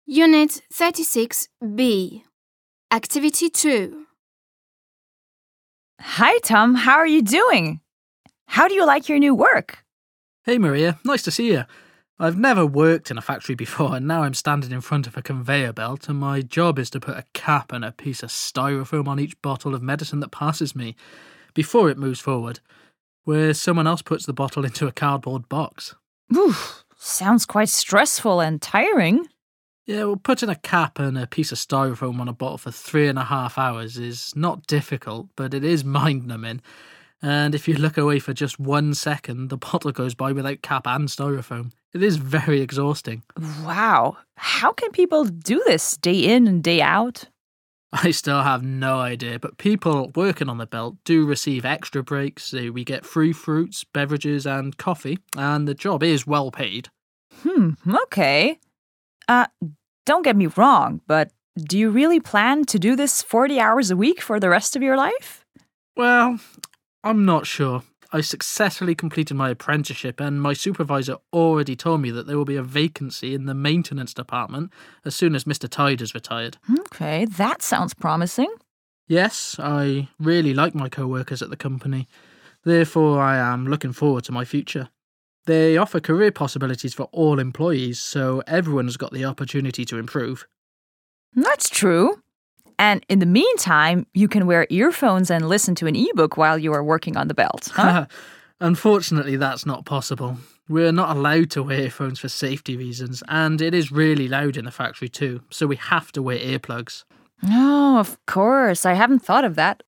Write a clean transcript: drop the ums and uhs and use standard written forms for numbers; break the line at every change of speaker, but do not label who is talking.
Unit 36B. Activity 2.
Hi, Tom. How are you doing? How do you like your new work?
Hey Maria, nice to see you. I've never worked in a factory before and now I'm standing in front of a conveyor belt and my job is to put a cap and a piece of styrofoam on each bottle of medicine that passes me before it moves forward, where someone else puts the bottle into a cardboard box.
Oof, sounds quite stressful and tiring.
Yeah, well, putting a cap and a piece of styrofoam on a bottle for 3.5 hours is not difficult, but it is mind-numbing. And if you look away for just 1 second, the bottle goes by without cap and styrofoam. It is very exhausting.
Wow. How can people do this day in and day out?
I still have no idea, but people working on the belt do receive extra breaks. So we get free fruits, beverages and coffee, and the job is well paid.
Okay. Don't get me wrong, but do you really plan to do this 40 hours a week for the rest of your life?
Well, I'm not sure. I successfully completed my apprenticeship and my supervisor already told me that there will be a vacancy in the maintenance department as soon as Mr. Tide is retired.
Okay, that sounds promising.
Yes, I really like my co-workers at the company. Therefore, I am looking forward to my future. They offer career possibilities for all employees, so everyone's got the opportunity to improve.
That's true. And in the meantime, you can wear earphones and listen to an ebook while you are working on the belt, huh?
Unfortunately, that's not possible. We're not allowed to wear earphones for safety reasons, and it is really loud in the factory too, so we have to wear earplugs.
Oh, of course. I haven't thought of that.